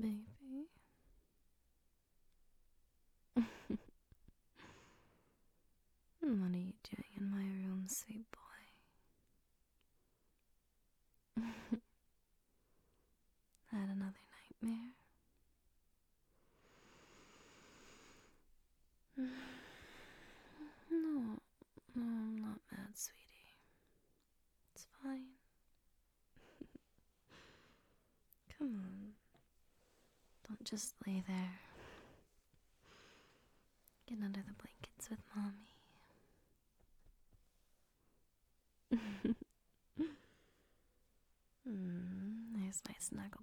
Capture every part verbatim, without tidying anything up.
baby? What are you doing in my room, sweet boy? Had another nightmare? No, no, I'm not mad, sweetie. It's fine. Come on. Don't just lay there. Get under the blankets with mommy. mm, there's my snuggle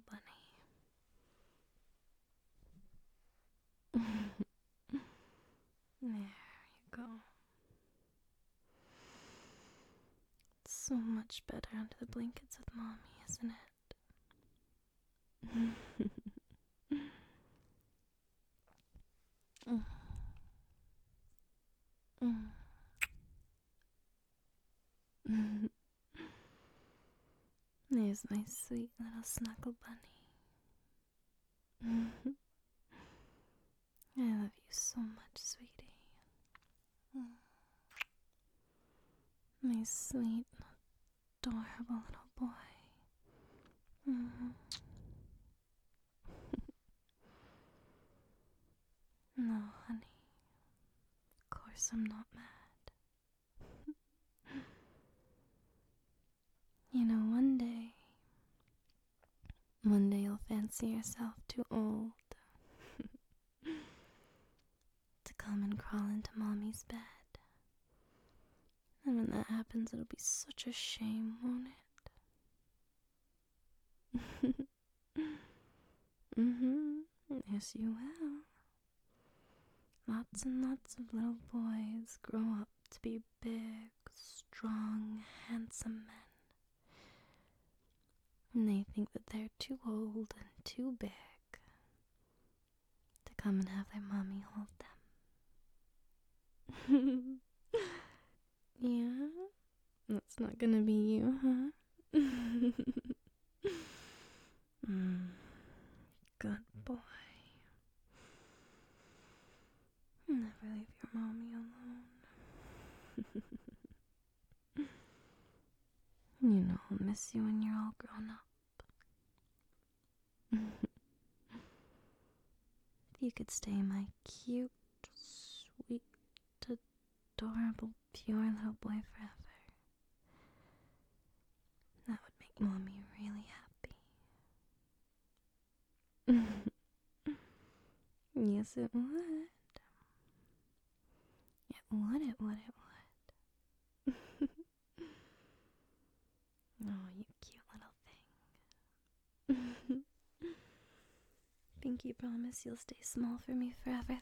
bunny. There you go. It's so much better under the blankets with mommy, isn't it? mm. Mm. There's my sweet little snuggle bunny. I love you so much, sweetie. My sweet, adorable little boy. No, honey. Of course I'm not mad. You know, one day, one day you'll fancy yourself too old to come and crawl into mommy's bed. And when that happens, it'll be such a shame, won't it? mm-hmm. Yes, you will. Lots and lots of little boys grow up to be big, strong, handsome men. And they think that they're too old and too big to come and have their mommy hold them. Yeah? That's not gonna be you, huh? mm, good boy. Never leave your mommy alone. You know I'll miss you when you're all grown up. If you could stay my cute, sweet, adorable, pure little boy forever, that would make mommy really happy. Yes, it would. It would, it would, it would. Oh, you cute little thing. Pinky promise you'll stay small for me forever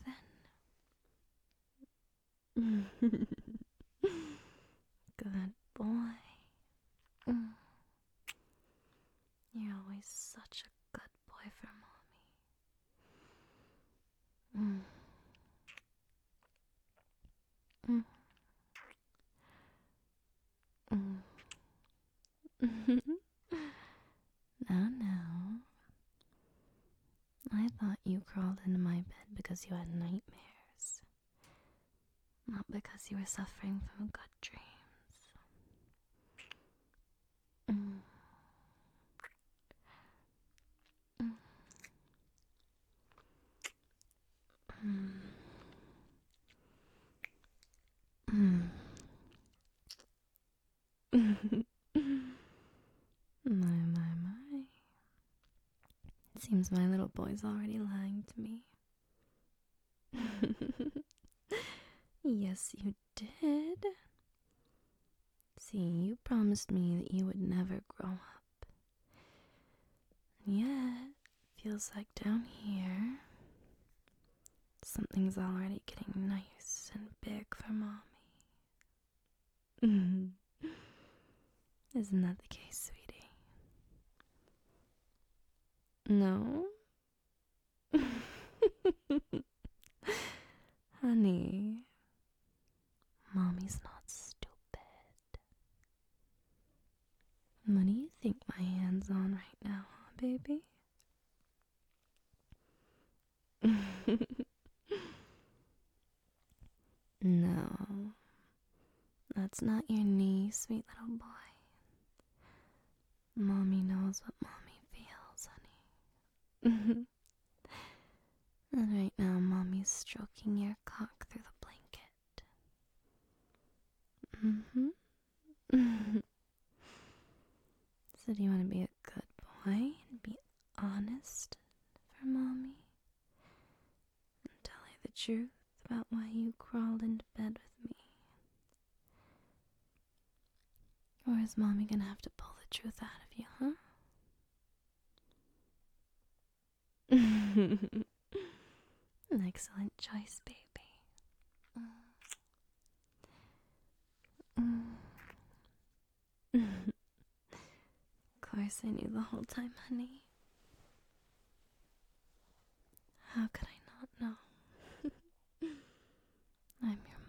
then. Good boy. You're always such a good boy for mommy. Mm. Mm. Now, now. I thought you crawled into my bed because you had nightmares, not because you were suffering from good dreams. Mm. Mm. Mm. My, my, my. It seems my little boy's already lying to me. Yes, you did. See, you promised me that you would never grow up. And yet, feels like down here, something's already getting nice and big for mommy. Isn't that the case, sweetie? No? Honey, mommy's not stupid. What do you think my hand's on right now, huh, baby? No, that's not your knee, sweet little boy. Mommy knows what mommy feels, honey. And right now, mommy's stroking your cock through the blanket. Mm-hmm. So do you want to be a good boy and be honest for mommy? And tell her the truth about why you crawled into bed with me? Or is mommy gonna have to pull the truth out of you, huh? An excellent choice, baby. Mm. Of course I knew the whole time, honey. How could I not know? I'm your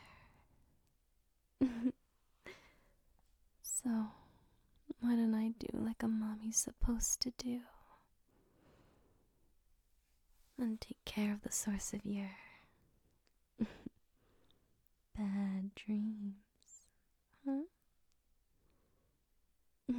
mother. So, why don't I do like a mommy's supposed to do? And take care of the source of your bad dreams, huh? No,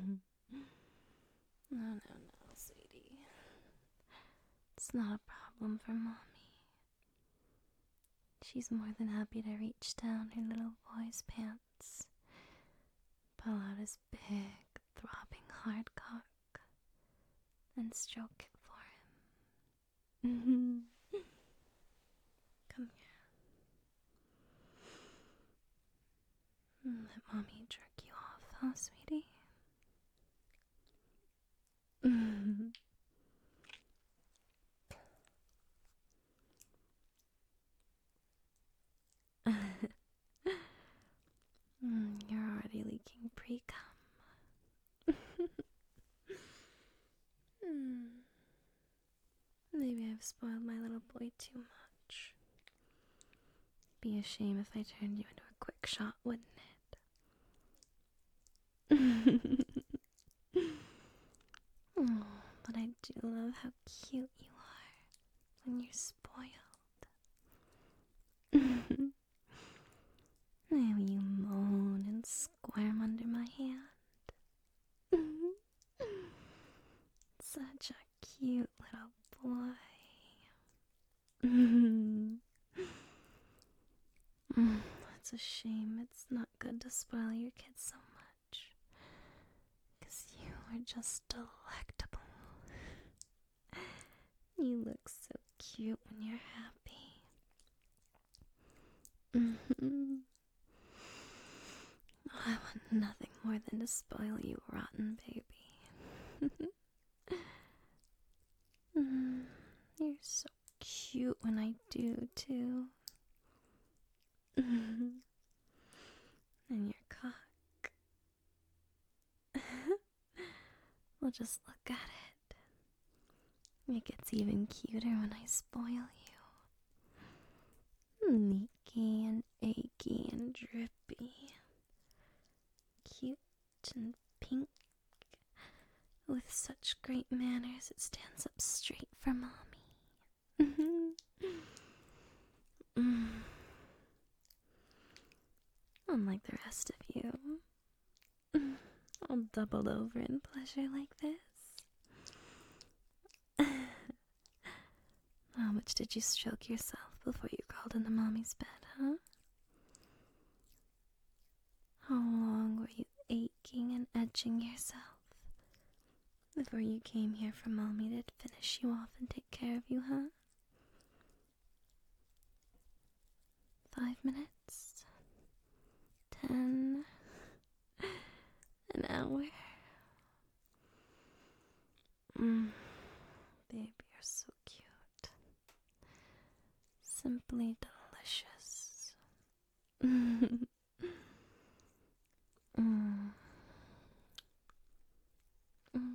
no, no, sweetie. It's not a problem for mommy. She's more than happy to reach down her little boy's pants, pull out his big, throbbing hard cock, and stroke it for him. Come here. Let mommy jerk you off, huh, sweetie? Mm, you're already leaking pre-cum. mm. Maybe I've spoiled my little boy too much. Be a shame if I turned you into a quick shot, wouldn't it? Oh, but I do love how cute you are when you're spoiled. Now you moan and squirm under my hand. Such a cute little boy. It's a shame it's not good to spoil your kids so much, 'cause you are just delectable. You look so cute when you're happy. Mm-hmm. Oh, I want nothing more than to spoil you, rotten baby. mm, you're so cute when I do, too. And your cock. Well, just look at it. It gets even cuter when I spoil you. Leaky and achy and drippy. Cute and pink. With such great manners, it stands up straight for mommy. mm. Unlike the rest of you, all doubled over in pleasure like this. How much did you stroke yourself before you crawled into mommy's bed, huh? How long were you aching and edging yourself before you came here for mommy to finish you off and take care of you, huh? Five minutes? Ten? An hour? Mm. Baby, you're so cute. Simply delicious. mm. Mm. Mm.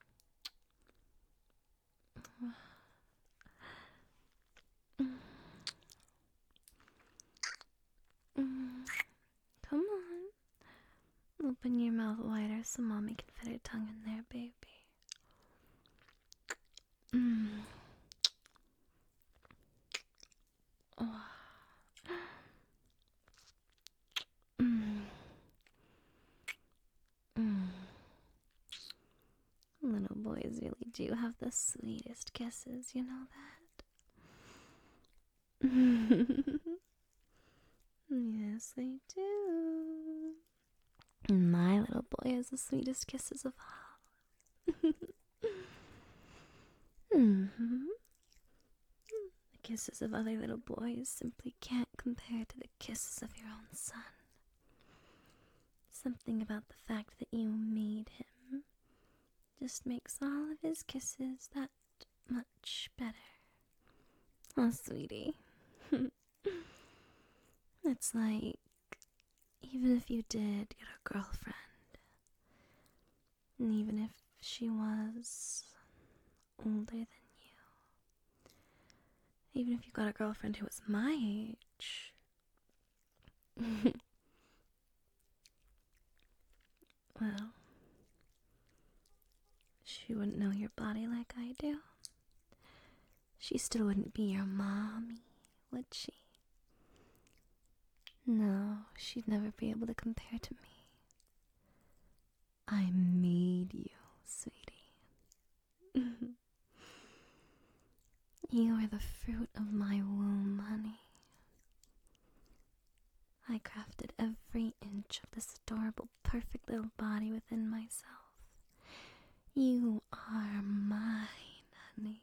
Mm. Come on. Open your mouth wider so mommy can fit her tongue in there, baby. Mm. Oh. Mm. Mm. Little boys really do have the sweetest kisses, you know that? Yes, they do. My little boy has the sweetest kisses of all. Mm-hmm. The kisses of other little boys simply can't compare to the kisses of your own son. Something about the fact that you made him just makes all of his kisses that much better. Oh, sweetie. It's like, even if you did get a girlfriend, and even if she was older than you, even if you got a girlfriend who was my age, well, she wouldn't know your body like I do. She still wouldn't be your mommy, would she? No, she'd never be able to compare to me. I made you, sweetie. You are the fruit of my womb, honey. I crafted every inch of this adorable, perfect little body within myself. You are mine, honey.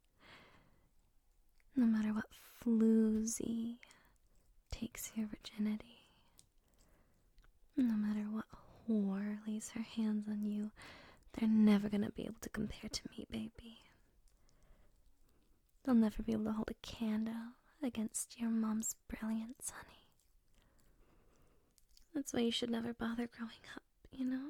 No matter what floozy takes your virginity, no matter what whore lays her hands on you, they're never gonna be able to compare to me, baby. They'll never be able to hold a candle against your mom's brilliance, honey. That's why you should never bother growing up, you know?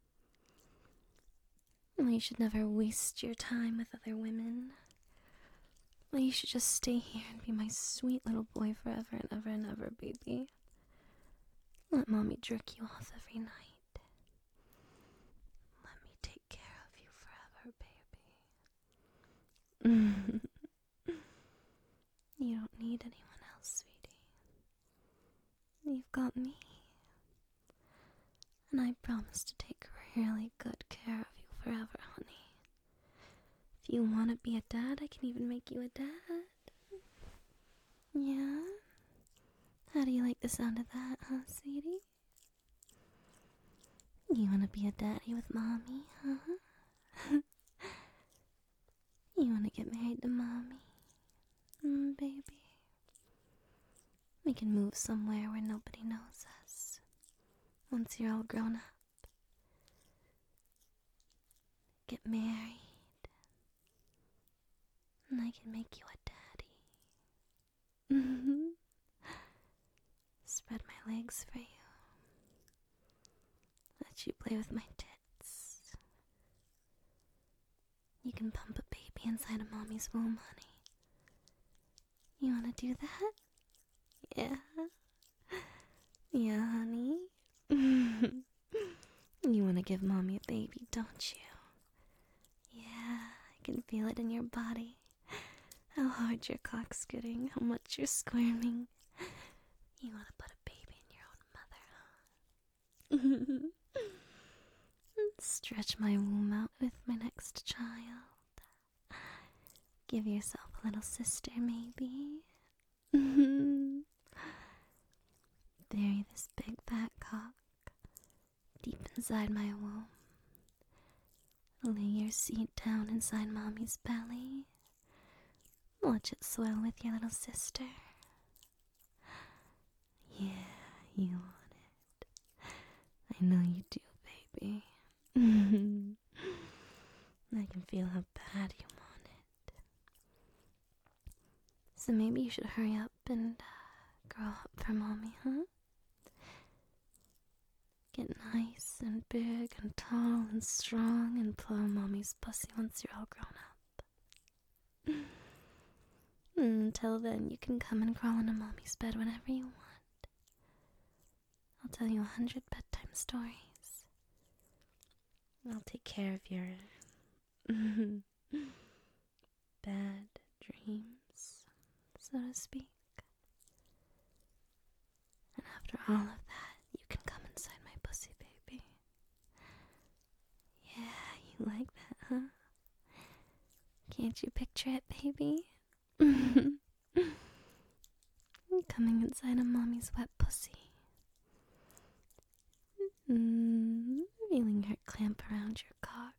Why you should never waste your time with other women. Why you should just stay here and be my sweet little boy forever and ever and ever, baby. Let mommy jerk you off every night. Let me take care of you forever, baby. You don't need anyone else, sweetie. You've got me. And I promise to take really good care of you forever, honey. If you want to be a dad, I can even make you a dad. Yeah? How do you like the sound of that, huh, sweetie? You want to be a daddy with mommy, huh? You want to get married to mommy? Mm, baby? We can move somewhere where nobody knows us. Once you're all grown up. Get married. And I can make you a daddy. Spread my legs for you. Let you play with my tits. You can pump a baby inside of mommy's womb, honey. You wanna do that? Yeah. Yeah, honey. You wanna give mommy a baby, don't you? Yeah, I can feel it in your body. How hard your cock's getting, how much you're squirming. You wanna put a baby in your own mother, huh? Stretch my womb out with my next child. Give yourself a little sister, maybe. Bury this big fat cock deep inside my womb. Lay your seat down inside mommy's belly. Watch it swell with your little sister. Yeah, you want it. I know you do, baby. I can feel how bad you want it. So maybe you should hurry up and uh, grow up for mommy, huh? Get nice and big and tall and strong and plow mommy's pussy once you're all grown up. Until then, you can come and crawl into mommy's bed whenever you want. I'll tell you a hundred bedtime stories. I'll take care of your bad dreams, so to speak. all of that, you can come inside my pussy, baby. Yeah, you like that, huh? Can't you picture it, baby? Coming inside of mommy's wet pussy. Mm, feeling her clamp around your cock.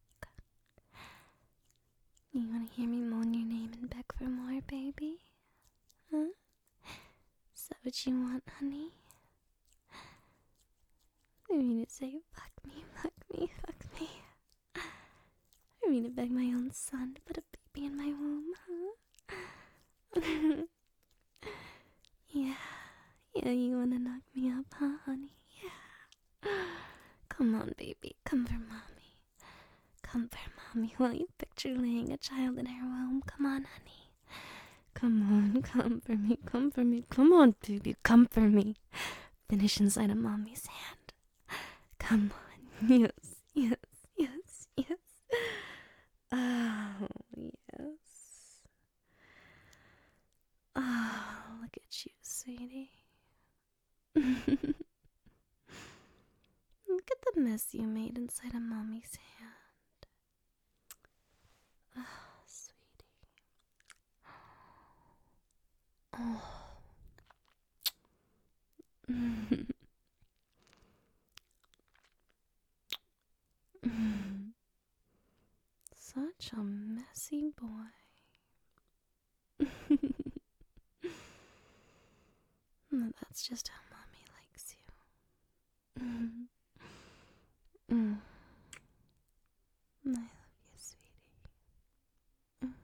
You wanna hear me moan your name and beg for more, baby? Huh? Is that what you want, honey? I mean to say, fuck me, fuck me, fuck me. I mean to beg my own son to put a baby in my womb, huh? Yeah, yeah, you wanna knock me up, huh, honey? Yeah. Come on, baby, come for mommy. Come for mommy while you picture laying a child in her womb. Come on, honey. Come on, come for me, come for me. Come on, baby, come for me. Finish inside of mommy's hand. Come on, yes, yes, yes, yes. Oh, yes. Oh, look at you, sweetie. Look at the mess you made inside of mommy's hand. Oh, sweetie. Oh. Such a messy boy. That's just how mommy likes you. Mm. I love you, sweetie. Mm.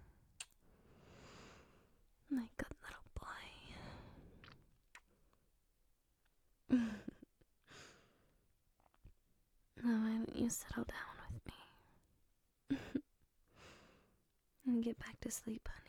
My good little boy. Now why don't you settle down with me? And get back to sleep, honey.